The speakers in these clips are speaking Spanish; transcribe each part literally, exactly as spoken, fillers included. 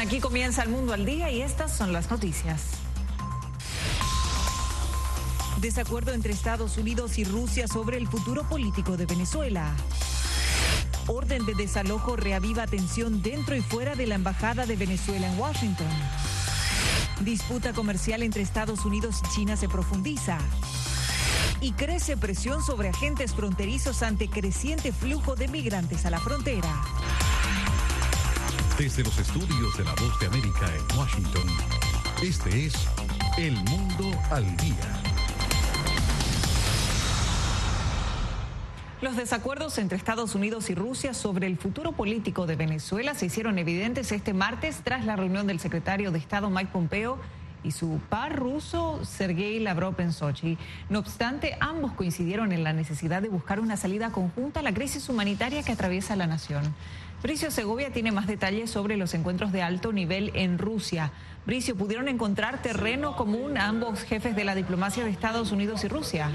aquí comienza El Mundo al Día y estas son las noticias. Desacuerdo entre Estados Unidos y Rusia sobre el futuro político de Venezuela. Orden de desalojo reaviva tensión dentro y fuera de la Embajada de Venezuela en Washington. Disputa comercial entre Estados Unidos y China se profundiza. Y crece presión sobre agentes fronterizos ante creciente flujo de migrantes a la frontera. Desde los estudios de La Voz de América en Washington, este es El Mundo al Día. Los desacuerdos entre Estados Unidos y Rusia sobre el futuro político de Venezuela se hicieron evidentes este martes tras la reunión del secretario de Estado Mike Pompeo y su par ruso Sergei Lavrov en Sochi. No obstante, ambos coincidieron en la necesidad de buscar una salida conjunta a la crisis humanitaria que atraviesa la nación. Bricio Segovia tiene más detalles sobre los encuentros de alto nivel en Rusia. Bricio, ¿pudieron encontrar terreno común a ambos jefes de la diplomacia de Estados Unidos y Rusia?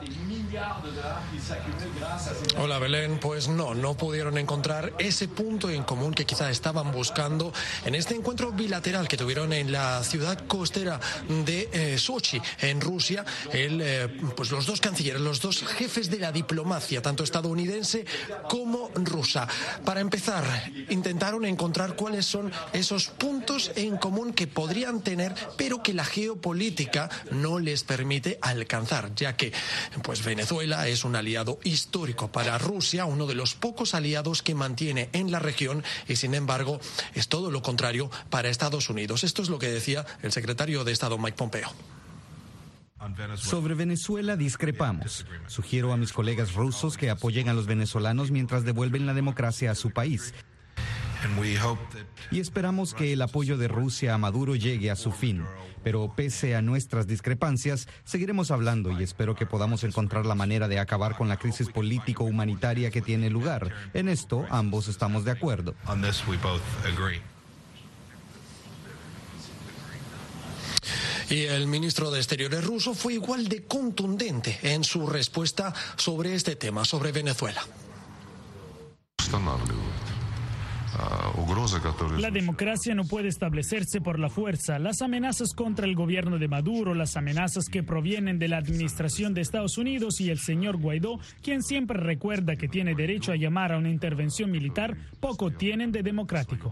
Hola Belén, pues no, no pudieron encontrar ese punto en común que quizá estaban buscando en este encuentro bilateral que tuvieron en la ciudad costera de eh, Sochi, en Rusia. El, eh, pues los dos cancilleres, los dos jefes de la diplomacia, tanto estadounidense como rusa. Para empezar, intentaron encontrar cuáles son esos puntos en común que podrían tener, pero que la geopolítica no les permite alcanzar, ya que pues Venezuela es un aliado histórico para Rusia, uno de los pocos aliados que mantiene en la región, y sin embargo es todo lo contrario para Estados Unidos. Esto es lo que decía el secretario de Estado Mike Pompeo. Sobre Venezuela discrepamos. Sugiero a mis colegas rusos que apoyen a los venezolanos mientras devuelven la democracia a su país. Y esperamos que el apoyo de Rusia a Maduro llegue a su fin. Pero pese a nuestras discrepancias, seguiremos hablando y espero que podamos encontrar la manera de acabar con la crisis político-humanitaria que tiene lugar. En esto, ambos estamos de acuerdo. Y el ministro de Exteriores ruso fue igual de contundente en su respuesta sobre este tema, sobre Venezuela. La democracia no puede establecerse por la fuerza. Las amenazas contra el gobierno de Maduro, las amenazas que provienen de la administración de Estados Unidos y el señor Guaidó, quien siempre recuerda que tiene derecho a llamar a una intervención militar, poco tienen de democrático.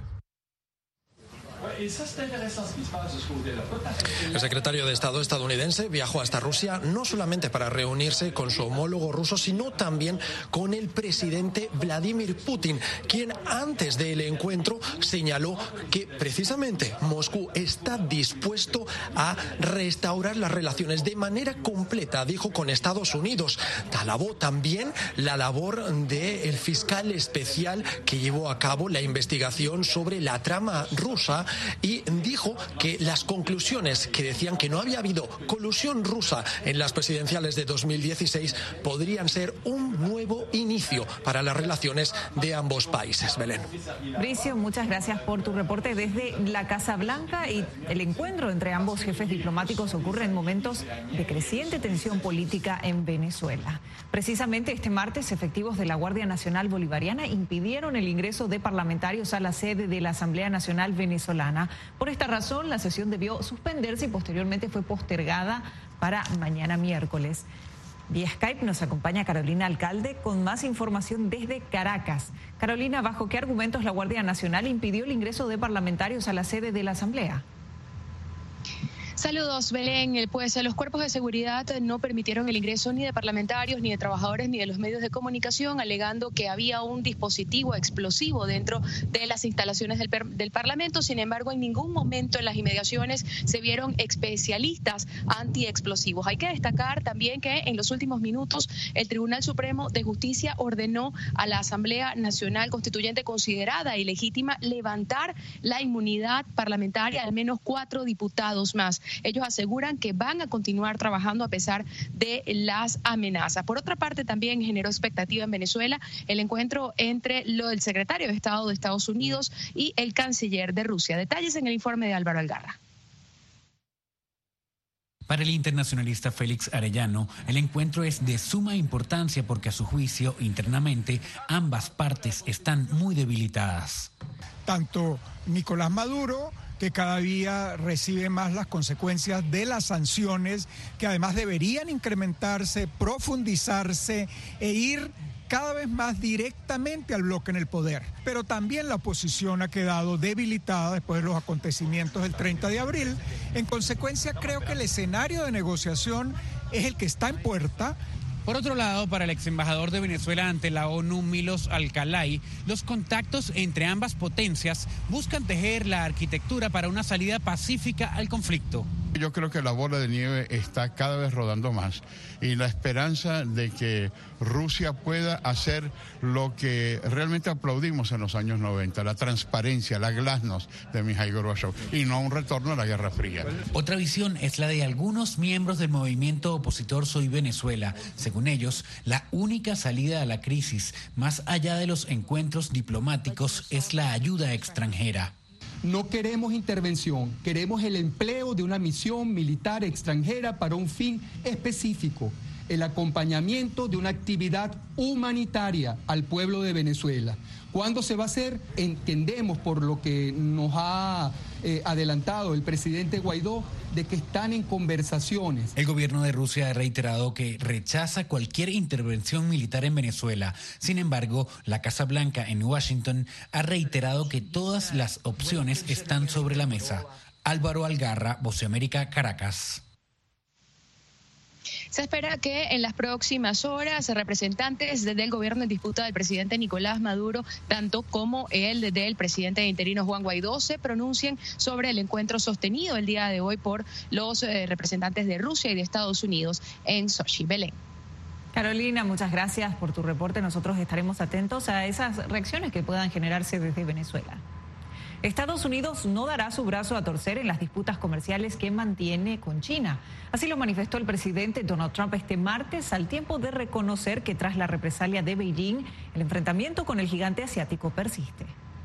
El secretario de Estado estadounidense viajó hasta Rusia no solamente para reunirse con su homólogo ruso, sino también con el presidente Vladimir Putin, quien antes del encuentro señaló que precisamente Moscú está dispuesto a restaurar las relaciones de manera completa, dijo, con Estados Unidos. Alabó también la labor del fiscal especial que llevó a cabo la investigación sobre la trama rusa y dijo que las conclusiones que decían que no había habido colusión rusa en las presidenciales de dos mil dieciséis podrían ser un nuevo inicio para las relaciones de ambos países. Belén. Bricio, muchas gracias por tu reporte desde la Casa Blanca. Y el encuentro entre ambos jefes diplomáticos ocurre en momentos de creciente tensión política en Venezuela. Precisamente este martes, efectivos de la Guardia Nacional Bolivariana impidieron el ingreso de parlamentarios a la sede de la Asamblea Nacional Venezolana. Por esta razón, la sesión debió suspenderse y posteriormente fue postergada para mañana miércoles. Vía Skype nos acompaña Carolina Alcalde con más información desde Caracas. Carolina, ¿bajo qué argumentos la Guardia Nacional impidió el ingreso de parlamentarios a la sede de la Asamblea? Saludos, Belén. Pues los cuerpos de seguridad no permitieron el ingreso ni de parlamentarios, ni de trabajadores, ni de los medios de comunicación, alegando que había un dispositivo explosivo dentro de las instalaciones del, del Parlamento. Sin embargo, en ningún momento en las inmediaciones se vieron especialistas antiexplosivos. Hay que destacar también que en los últimos minutos el Tribunal Supremo de Justicia ordenó a la Asamblea Nacional Constituyente considerada ilegítima levantar la inmunidad parlamentaria a al menos cuatro diputados más. Ellos aseguran que van a continuar trabajando a pesar de las amenazas. Por otra parte, también generó expectativa en Venezuela el encuentro entre lo, el secretario de Estado de Estados Unidos y el canciller de Rusia. Detalles en el informe de Álvaro Algarra. Para el internacionalista Félix Arellano, el encuentro es de suma importancia porque a su juicio, internamente, ambas partes están muy debilitadas. Tanto Nicolás Maduro, que cada día recibe más las consecuencias de las sanciones, que además deberían incrementarse, profundizarse e ir cada vez más directamente al bloque en el poder. Pero también la oposición ha quedado debilitada después de los acontecimientos del treinta de abril. En consecuencia, creo que el escenario de negociación es el que está en puerta. Por otro lado, para el ex embajador de Venezuela ante la ONU, Milos Alcalay, los contactos entre ambas potencias buscan tejer la arquitectura para una salida pacífica al conflicto. Yo creo que la bola de nieve está cada vez rodando más y la esperanza de que Rusia pueda hacer lo que realmente aplaudimos en los años noventa, la transparencia, la glasnost de Mikhail Gorbachev y no un retorno a la Guerra Fría. Otra visión es la de algunos miembros del movimiento opositor Soy Venezuela. Según ellos, la única salida a la crisis, más allá de los encuentros diplomáticos, es la ayuda extranjera. No queremos intervención, queremos el empleo de una misión militar extranjera para un fin específico, el acompañamiento de una actividad humanitaria al pueblo de Venezuela. ¿Cuándo se va a hacer? Entendemos por lo que nos ha eh, adelantado el presidente Guaidó de que están en conversaciones. El gobierno de Rusia ha reiterado que rechaza cualquier intervención militar en Venezuela. Sin embargo, la Casa Blanca en Washington ha reiterado que todas las opciones están sobre la mesa. Álvaro Algarra, Voz de América, Caracas. Se espera que en las próximas horas representantes del gobierno en disputa del presidente Nicolás Maduro, tanto como el del presidente interino Juan Guaidó, se pronuncien sobre el encuentro sostenido el día de hoy por los eh, representantes de Rusia y de Estados Unidos en Sochi. Belén. Carolina, muchas gracias por tu reporte. Nosotros estaremos atentos a esas reacciones que puedan generarse desde Venezuela. Estados Unidos no dará su brazo a torcer en las disputas comerciales que mantiene con China. Así lo manifestó el presidente Donald Trump este martes, al tiempo de reconocer que tras la represalia de Beijing, el enfrentamiento con el gigante asiático persiste.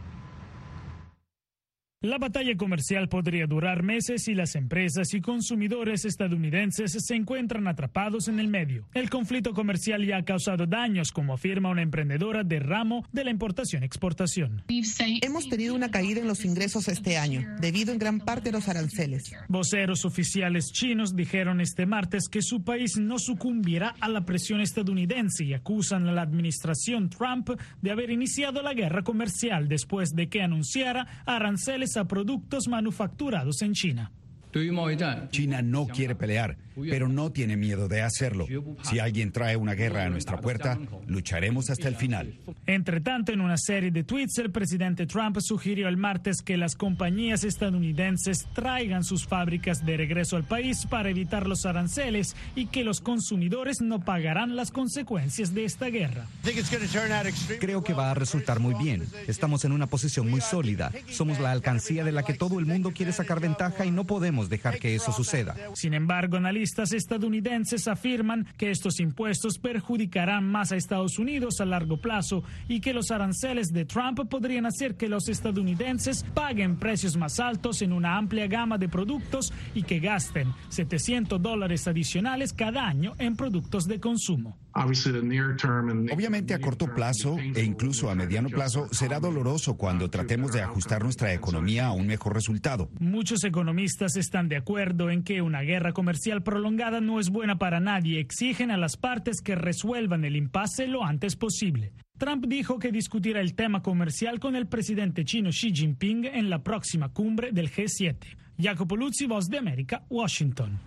La batalla comercial podría durar meses y las empresas y consumidores estadounidenses se encuentran atrapados en el medio. El conflicto comercial ya ha causado daños, como afirma una emprendedora de ramo de la importación-exportación. Hemos tenido una caída en los ingresos este año, debido en gran parte a los aranceles. Voceros oficiales chinos dijeron este martes que su país no sucumbirá a la presión estadounidense y acusan a la administración Trump de haber iniciado la guerra comercial después de que anunciara aranceles a productos manufacturados en China. China no quiere pelear, pero no tiene miedo de hacerlo. Si alguien trae una guerra a nuestra puerta, lucharemos hasta el final. Entre tanto, en una serie de tweets, el presidente Trump sugirió el martes que las compañías estadounidenses traigan sus fábricas de regreso al país para evitar los aranceles y que los consumidores no pagarán las consecuencias de esta guerra. Creo que va a resultar muy bien. Estamos en una posición muy sólida. Somos la alcancía de la que todo el mundo quiere sacar ventaja y no podemos dejar que eso suceda. Sin embargo, analistas estadounidenses afirman que estos impuestos perjudicarán más a Estados Unidos a largo plazo y que los aranceles de Trump podrían hacer que los estadounidenses paguen precios más altos en una amplia gama de productos y que gasten setecientos dólares adicionales cada año en productos de consumo. Obviamente a corto plazo e incluso a mediano plazo será doloroso cuando tratemos de ajustar nuestra economía a un mejor resultado. Muchos economistas están de acuerdo en que una guerra comercial prolongada no es buena para nadie. Exigen a las partes que resuelvan el impasse lo antes posible. Trump dijo que discutirá el tema comercial con el presidente chino Xi Jinping en la próxima cumbre del G siete. Jacopo Luzzi, Voz de América, Washington.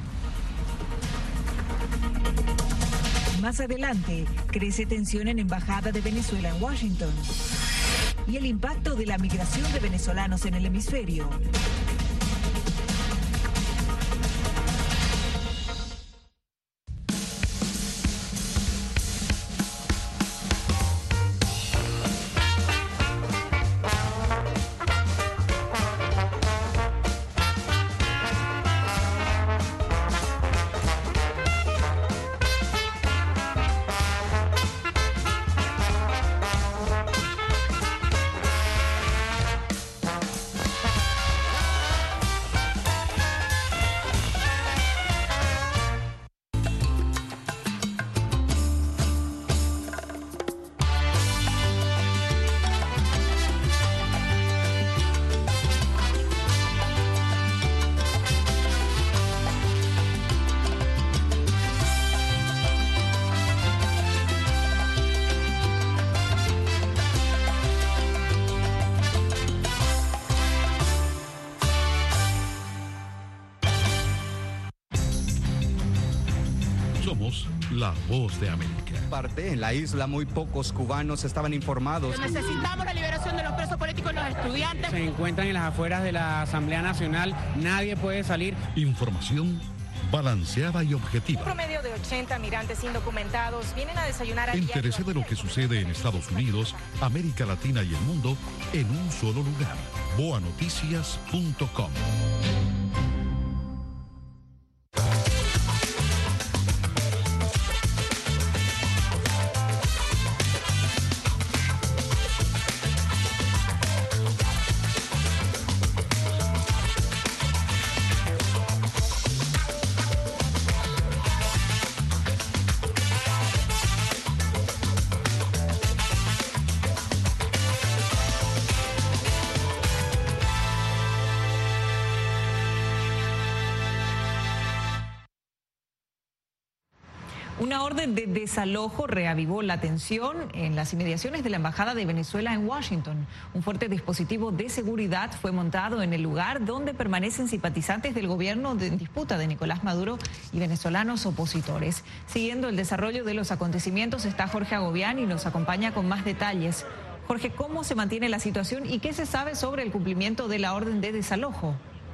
Más adelante, crece tensión en Embajada de Venezuela en Washington y el impacto de la migración de venezolanos en el hemisferio. Somos la voz de América. Parte en la isla muy pocos cubanos estaban informados. Necesitamos la liberación de los presos políticos y los estudiantes. Se encuentran en las afueras de la Asamblea Nacional, nadie puede salir. Información balanceada y objetiva. Un promedio de ochenta migrantes indocumentados vienen a desayunar al Entérese de lo que sucede en Estados Unidos, América Latina y el mundo en un solo lugar. boa noticias punto com. Una orden de desalojo reavivó la tensión en las inmediaciones de la Embajada de Venezuela en Washington. Un fuerte dispositivo de seguridad fue montado en el lugar donde permanecen simpatizantes del gobierno en disputa de Nicolás Maduro y venezolanos opositores. Siguiendo el desarrollo de los acontecimientos está Jorge Agobián y nos acompaña con más detalles. Jorge, ¿cómo se mantiene la situación y qué se sabe sobre el cumplimiento de la orden de desalojo?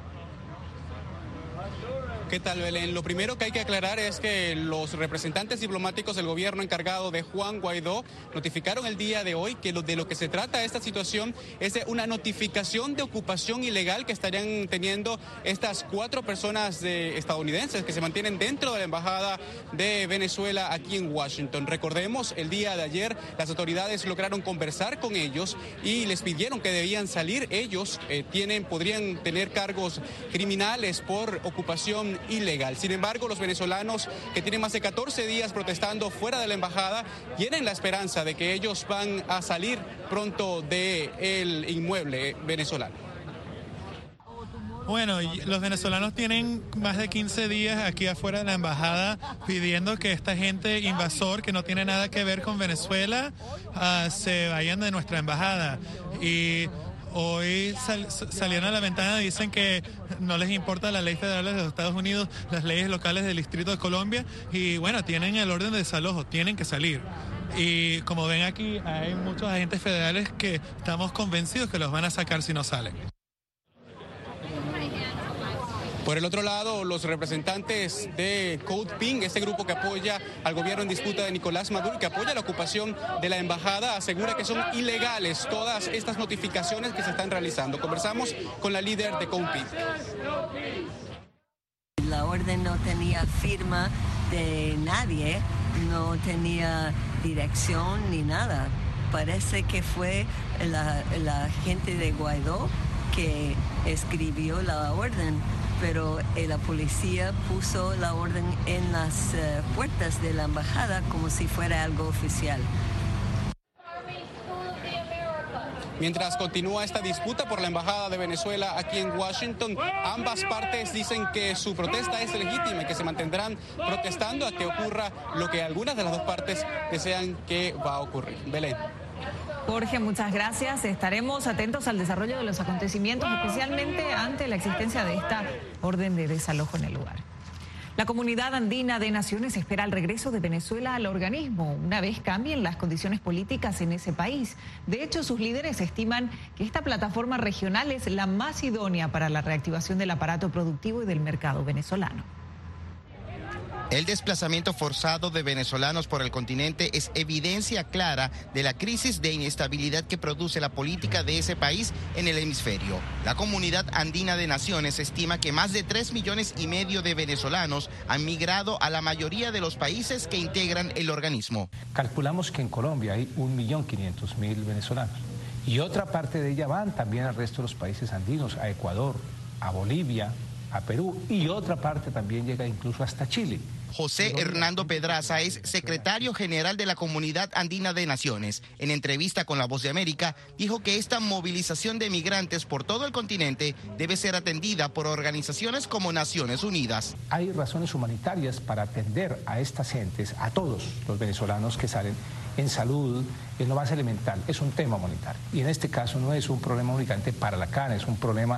¿Qué tal, Belén? Lo primero que hay que aclarar es que los representantes diplomáticos del gobierno encargado de Juan Guaidó notificaron el día de hoy que lo, de lo que se trata esta situación es de una notificación de ocupación ilegal que estarían teniendo estas cuatro personas de, estadounidenses que se mantienen dentro de la Embajada de Venezuela aquí en Washington. Recordemos, el día de ayer las autoridades lograron conversar con ellos y les pidieron que debían salir. Ellos eh, tienen, podrían tener cargos criminales por ocupación ilegal. Sin embargo, los venezolanos que tienen más de catorce días protestando fuera de la embajada tienen la esperanza de que ellos van a salir pronto del inmueble venezolano. Bueno, los venezolanos tienen más de quince días aquí afuera de la embajada pidiendo que esta gente invasor que no tiene nada que ver con Venezuela uh, se vayan de nuestra embajada. Y hoy sal, salieron a la ventana y dicen que no les importa la ley federal de los Estados Unidos, las leyes locales del Distrito de Colombia, y bueno, tienen el orden de desalojo, tienen que salir. Y como ven aquí, hay muchos agentes federales que estamos convencidos que los van a sacar si no salen. Por el otro lado, los representantes de Code Pink, este grupo que apoya al gobierno en disputa de Nicolás Maduro, que apoya la ocupación de la embajada, asegura que son ilegales todas estas notificaciones que se están realizando. Conversamos con la líder de Code Pink. La orden no tenía firma de nadie, no tenía dirección ni nada. Parece que fue la, la gente de Guaidó que escribió la orden, pero eh, la policía puso la orden en las eh, puertas de la embajada como si fuera algo oficial. Mientras continúa esta disputa por la Embajada de Venezuela aquí en Washington, ambas partes dicen que su protesta es legítima y que se mantendrán protestando a que ocurra lo que algunas de las dos partes desean que va a ocurrir. Belén. Jorge, muchas gracias. Estaremos atentos al desarrollo de los acontecimientos, especialmente ante la existencia de esta orden de desalojo en el lugar. La Comunidad Andina de Naciones espera el regreso de Venezuela al organismo, una vez cambien las condiciones políticas en ese país. De hecho, sus líderes estiman que esta plataforma regional es la más idónea para la reactivación del aparato productivo y del mercado venezolano. El desplazamiento forzado de venezolanos por el continente es evidencia clara de la crisis de inestabilidad que produce la política de ese país en el hemisferio. La Comunidad Andina de Naciones estima que más de tres millones y medio de venezolanos han migrado a la mayoría de los países que integran el organismo. Calculamos que en Colombia hay un millón quinientos mil venezolanos y otra parte de ella van también al resto de los países andinos, a Ecuador, a Bolivia, a Perú, y otra parte también llega incluso hasta Chile. José Hernando Pedraza es secretario general de la Comunidad Andina de Naciones. En entrevista con La Voz de América, dijo que esta movilización de migrantes por todo el continente debe ser atendida por organizaciones como Naciones Unidas. Hay razones humanitarias para atender a estas gentes, a todos los venezolanos que salen en salud, en lo más elemental, es un tema humanitario. Y en este caso no es un problema únicamente para la C A N, es un problema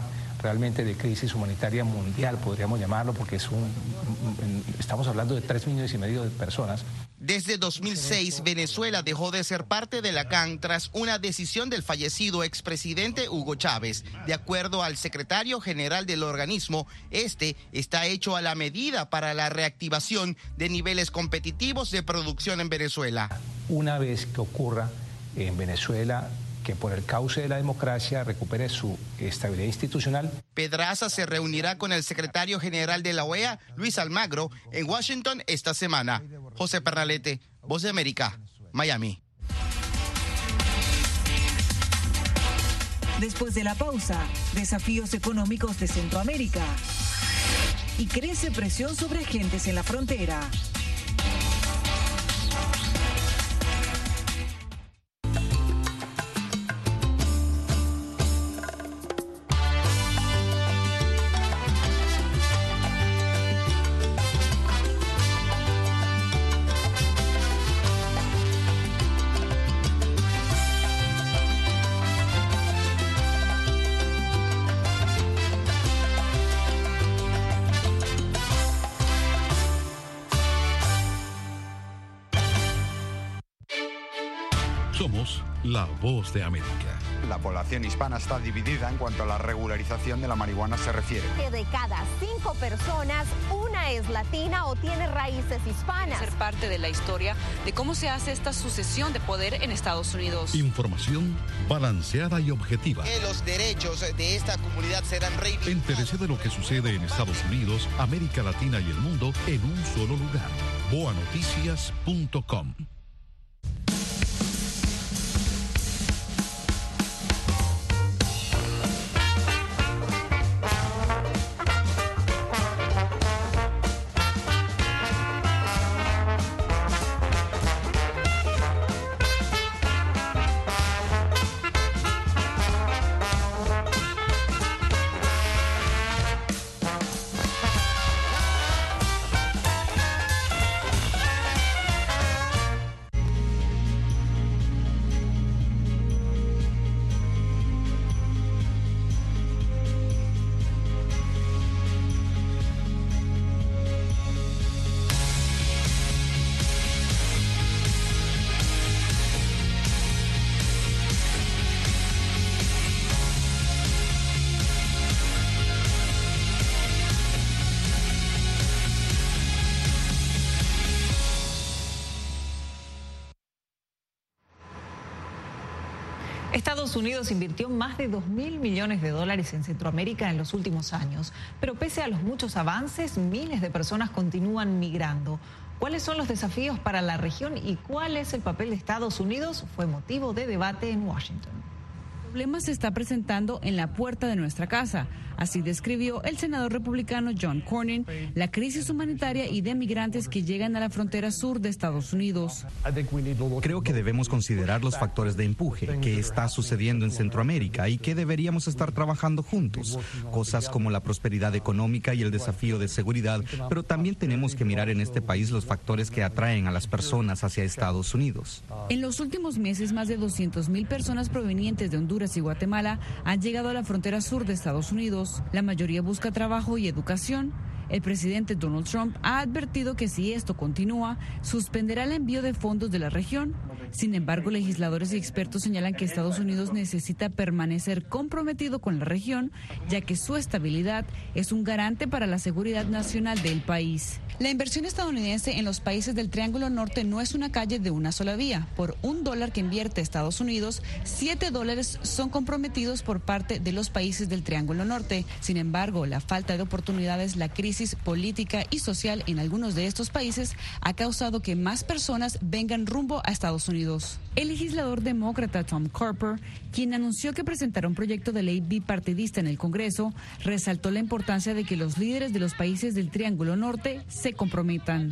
realmente de crisis humanitaria mundial, podríamos llamarlo, porque es un, estamos hablando de tres millones y medio de personas. Desde dos mil seis, Venezuela dejó de ser parte de la C A N tras una decisión del fallecido expresidente Hugo Chávez. De acuerdo al secretario general del organismo, este está hecho a la medida para la reactivación de niveles competitivos de producción en Venezuela. Una vez que ocurra en Venezuela que por el cauce de la democracia recupere su estabilidad institucional. Pedraza se reunirá con el secretario general de la O E A, Luis Almagro, en Washington esta semana. José Pernalete, Voz de América, Miami. Después de la pausa, desafíos económicos de Centroamérica. Y crece presión sobre agentes en la frontera. Somos la Voz de América. La población hispana está dividida en cuanto a la regularización de la marihuana se refiere. Que de cada cinco personas, una es latina o tiene raíces hispanas. Ser parte de la historia de cómo se hace esta sucesión de poder en Estados Unidos. Información balanceada y objetiva. Que los derechos de esta comunidad serán reivindicados. Entérese de lo que sucede en Estados Unidos, América Latina y el mundo en un solo lugar. boa noticias punto com. Estados Unidos invirtió más de dos mil millones de dólares en Centroamérica en los últimos años, pero pese a los muchos avances, miles de personas continúan migrando. ¿Cuáles son los desafíos para la región y cuál es el papel de Estados Unidos? Fue motivo de debate en Washington. El problema se está presentando en la puerta de nuestra casa. Así describió el senador republicano John Cornyn la crisis humanitaria y de migrantes que llegan a la frontera sur de Estados Unidos. Creo que debemos considerar los factores de empuje que está sucediendo en Centroamérica y que deberíamos estar trabajando juntos. Cosas como la prosperidad económica y el desafío de seguridad, pero también tenemos que mirar en este país los factores que atraen a las personas hacia Estados Unidos. En los últimos meses, más de doscientas mil personas provenientes de Honduras y Guatemala han llegado a la frontera sur de Estados Unidos. La mayoría busca trabajo y educación. El presidente Donald Trump ha advertido que si esto continúa, suspenderá el envío de fondos de la región. Sin embargo, legisladores y expertos señalan que Estados Unidos necesita permanecer comprometido con la región, ya que su estabilidad es un garante para la seguridad nacional del país. La inversión estadounidense en los países del Triángulo Norte no es una calle de una sola vía. Por un dólar que invierte Estados Unidos, siete dólares son comprometidos por parte de los países del Triángulo Norte. Sin embargo, la falta de oportunidades, la crisis política y social en algunos de estos países ha causado que más personas vengan rumbo a Estados Unidos. El legislador demócrata Tom Carper, quien anunció que presentará un proyecto de ley bipartidista en el Congreso, resaltó la importancia de que los líderes de los países del Triángulo Norte se comprometan.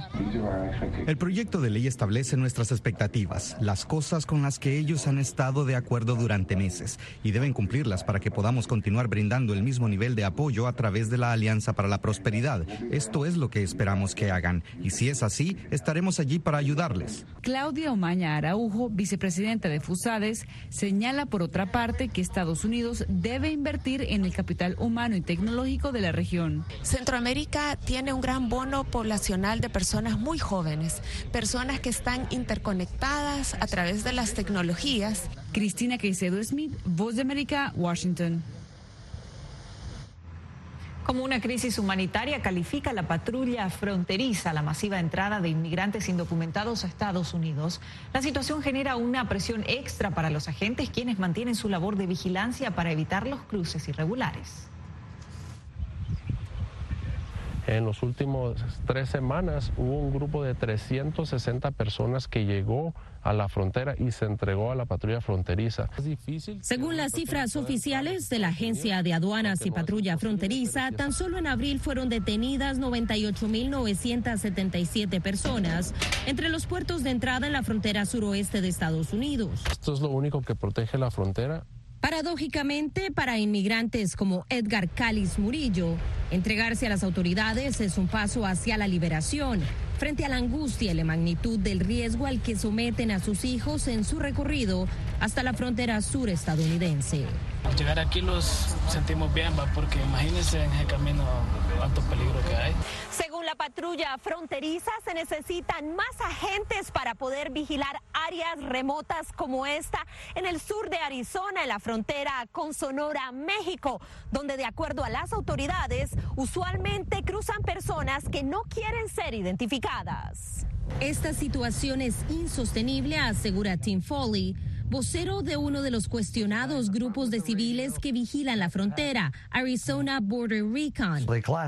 El proyecto de ley establece nuestras expectativas, las cosas con las que ellos han estado de acuerdo durante meses, y deben cumplirlas para que podamos continuar brindando el mismo nivel de apoyo a través de la Alianza para la Prosperidad. seguridad. Esto es lo que esperamos que hagan. Y si es así, estaremos allí para ayudarles. Claudia Omaña Araujo, vicepresidenta de FUSADES, señala por otra parte que Estados Unidos debe invertir en el capital humano y tecnológico de la región. Centroamérica tiene un gran bono poblacional de personas muy jóvenes, personas que están interconectadas a través de las tecnologías. Cristina Caicedo Smith, Voz de América, Washington. Como una crisis humanitaria califica la patrulla fronteriza la masiva entrada de inmigrantes indocumentados a Estados Unidos. La situación genera una presión extra para los agentes, quienes mantienen su labor de vigilancia para evitar los cruces irregulares. En los últimos tres semanas hubo un grupo de trescientas sesenta personas que llegó a la frontera y se entregó a la patrulla fronteriza. Según las cifras oficiales de la Agencia de Aduanas y Patrulla Fronteriza, tan solo en abril fueron detenidas noventa y ocho mil novecientas setenta y siete personas entre los puertos de entrada en la frontera suroeste de Estados Unidos. Esto es lo único que protege la frontera. Paradójicamente, para inmigrantes como Edgar Cáliz Murillo, entregarse a las autoridades es un paso hacia la liberación, frente a la angustia y la magnitud del riesgo al que someten a sus hijos en su recorrido hasta la frontera sur estadounidense. Al llegar aquí los sentimos bien, ¿va? Porque imagínense en el camino cuánto peligro que hay. Según la patrulla fronteriza, se necesitan más agentes para poder vigilar áreas remotas como esta en el sur de Arizona, en la frontera con Sonora, México, donde de acuerdo a las autoridades, usualmente cruzan personas que no quieren ser identificadas. Esta situación es insostenible, asegura Tim Foley, vocero de uno de los cuestionados grupos de civiles que vigilan la frontera, Arizona Border Recon.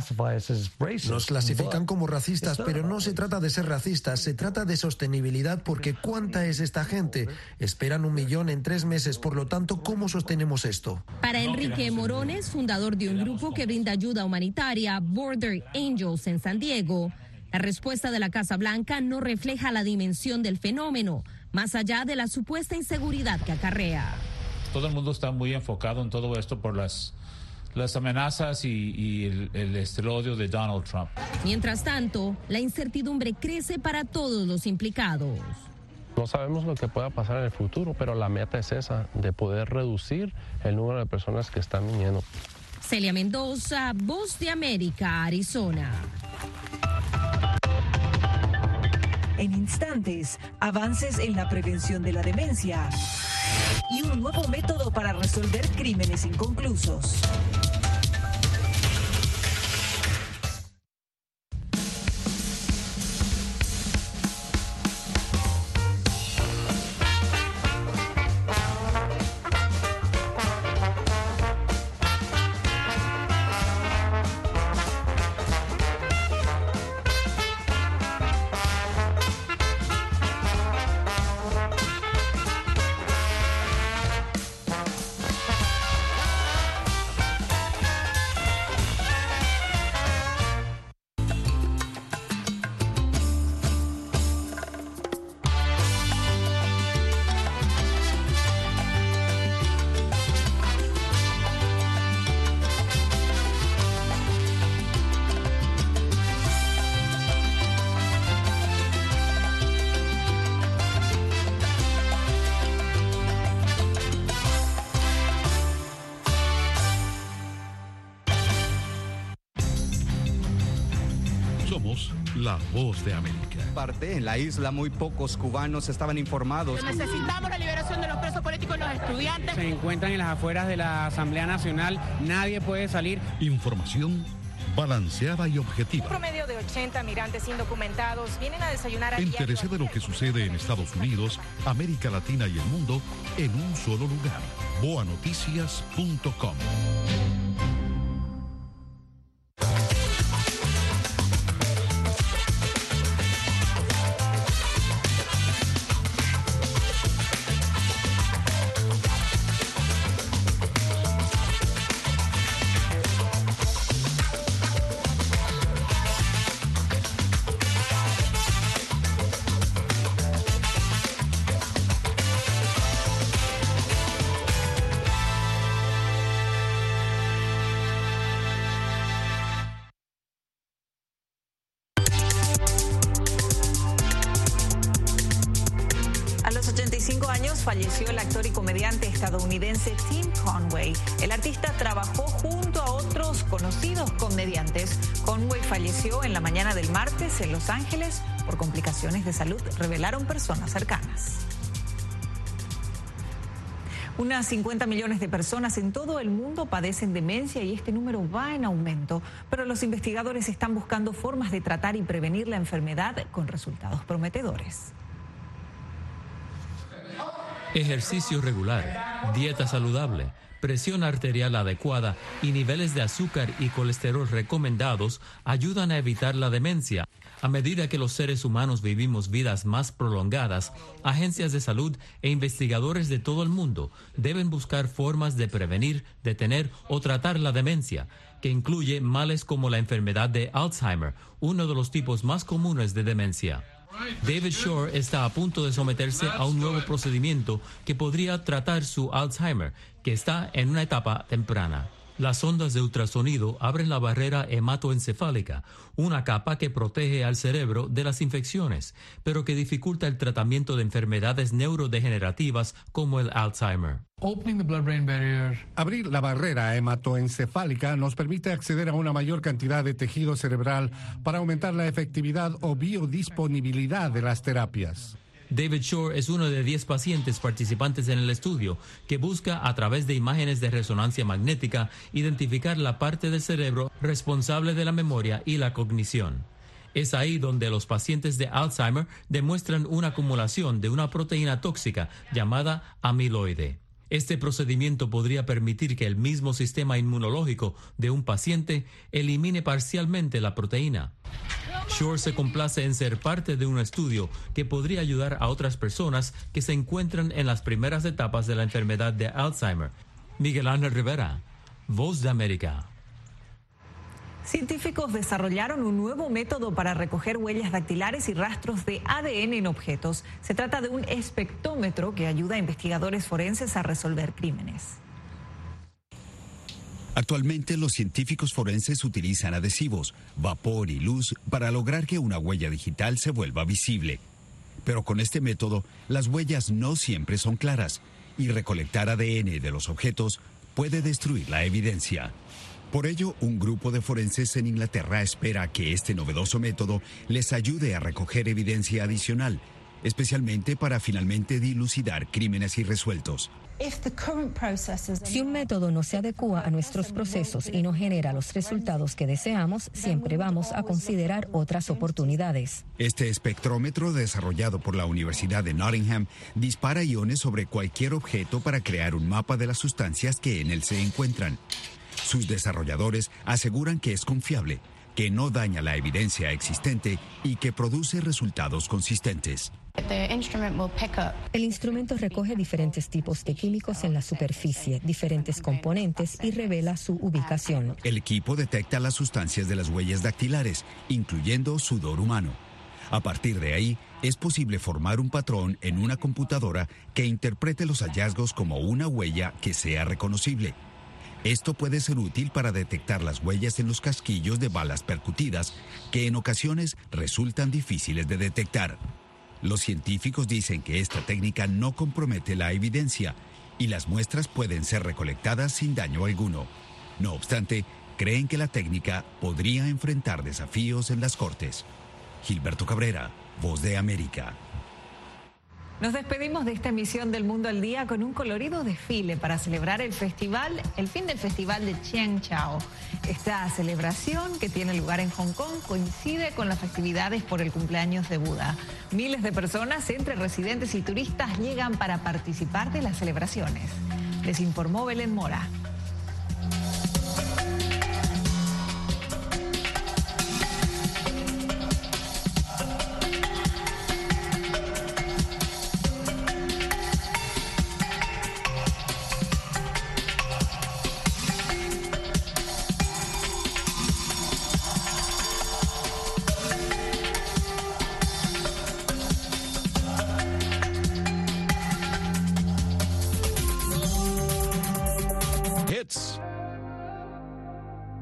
Nos clasifican como racistas, pero no se trata de ser racistas, se trata de sostenibilidad, porque ¿cuánta es esta gente? Esperan un millón en tres meses, por lo tanto, ¿cómo sostenemos esto? Para Enrique Morones, fundador de un grupo que brinda ayuda humanitaria, Border Angels en San Diego, la respuesta de la Casa Blanca no refleja la dimensión del fenómeno, más allá de la supuesta inseguridad que acarrea. Todo el mundo está muy enfocado en todo esto por las, las amenazas y, y el, el, este, el odio de Donald Trump. Mientras tanto, la incertidumbre crece para todos los implicados. No sabemos lo que pueda pasar en el futuro, pero la meta es esa, de poder reducir el número de personas que están viniendo. Celia Mendoza, Voz de América, Arizona. En instantes, avances en la prevención de la demencia y un nuevo método para resolver crímenes inconclusos. La Voz de América. Parte en la isla, muy pocos cubanos estaban informados. Necesitamos la liberación de los presos políticos y los estudiantes. Se encuentran en las afueras de la Asamblea Nacional. Nadie puede salir. Información balanceada y objetiva. Un promedio de ochenta migrantes indocumentados vienen a desayunar a Entérese de lo que sucede en Estados Unidos, América Latina y el mundo en un solo lugar. boa noticias punto com. falleció el actor y comediante estadounidense Tim Conway. El artista trabajó junto a otros conocidos comediantes. Conway falleció en la mañana del martes en Los Ángeles por complicaciones de salud, revelaron personas cercanas. Unas cincuenta millones de personas en todo el mundo padecen demencia y este número va en aumento, pero los investigadores están buscando formas de tratar y prevenir la enfermedad con resultados prometedores. Ejercicio regular, dieta saludable, presión arterial adecuada y niveles de azúcar y colesterol recomendados ayudan a evitar la demencia. A medida que los seres humanos vivimos vidas más prolongadas, agencias de salud e investigadores de todo el mundo deben buscar formas de prevenir, detener o tratar la demencia, que incluye males como la enfermedad de Alzheimer, uno de los tipos más comunes de demencia. David Shore está a punto de someterse a un nuevo procedimiento que podría tratar su Alzheimer, que está en una etapa temprana. Las ondas de ultrasonido abren la barrera hematoencefálica, una capa que protege al cerebro de las infecciones, pero que dificulta el tratamiento de enfermedades neurodegenerativas como el Alzheimer. Abrir la barrera hematoencefálica nos permite acceder a una mayor cantidad de tejido cerebral para aumentar la efectividad o biodisponibilidad de las terapias. David Shore es uno de diez pacientes participantes en el estudio que busca, a través de imágenes de resonancia magnética, identificar la parte del cerebro responsable de la memoria y la cognición. Es ahí donde los pacientes de Alzheimer demuestran una acumulación de una proteína tóxica llamada amiloide. Este procedimiento podría permitir que el mismo sistema inmunológico de un paciente elimine parcialmente la proteína. Shore se complace en ser parte de un estudio que podría ayudar a otras personas que se encuentran en las primeras etapas de la enfermedad de Alzheimer. Miguel Ángel Rivera, Voz de América. Científicos desarrollaron un nuevo método para recoger huellas dactilares y rastros de A D N en objetos. Se trata de un espectrómetro que ayuda a investigadores forenses a resolver crímenes. Actualmente los científicos forenses utilizan adhesivos, vapor y luz para lograr que una huella digital se vuelva visible. Pero con este método, las huellas no siempre son claras y recolectar A D N de los objetos puede destruir la evidencia. Por ello, un grupo de forenses en Inglaterra espera que este novedoso método les ayude a recoger evidencia adicional, especialmente para finalmente dilucidar crímenes irresueltos. Si un método no se adecua a nuestros procesos y no genera los resultados que deseamos, siempre vamos a considerar otras oportunidades. Este espectrómetro, desarrollado por la Universidad de Nottingham, dispara iones sobre cualquier objeto para crear un mapa de las sustancias que en él se encuentran. Sus desarrolladores aseguran que es confiable, que no daña la evidencia existente y que produce resultados consistentes. El instrumento recoge diferentes tipos de químicos en la superficie, diferentes componentes y revela su ubicación. El equipo detecta las sustancias de las huellas dactilares, incluyendo sudor humano. A partir de ahí, es posible formar un patrón en una computadora que interprete los hallazgos como una huella que sea reconocible. Esto puede ser útil para detectar las huellas en los casquillos de balas percutidas, que en ocasiones resultan difíciles de detectar. Los científicos dicen que esta técnica no compromete la evidencia y las muestras pueden ser recolectadas sin daño alguno. No obstante, creen que la técnica podría enfrentar desafíos en las cortes. Gilberto Cabrera, Voz de América. Nos despedimos de esta emisión del Mundo al Día con un colorido desfile para celebrar el festival, el fin del festival de Qianqiao. Esta celebración, que tiene lugar en Hong Kong, coincide con las festividades por el cumpleaños de Buda. Miles de personas, entre residentes y turistas, llegan para participar de las celebraciones. Les informó Belén Mora.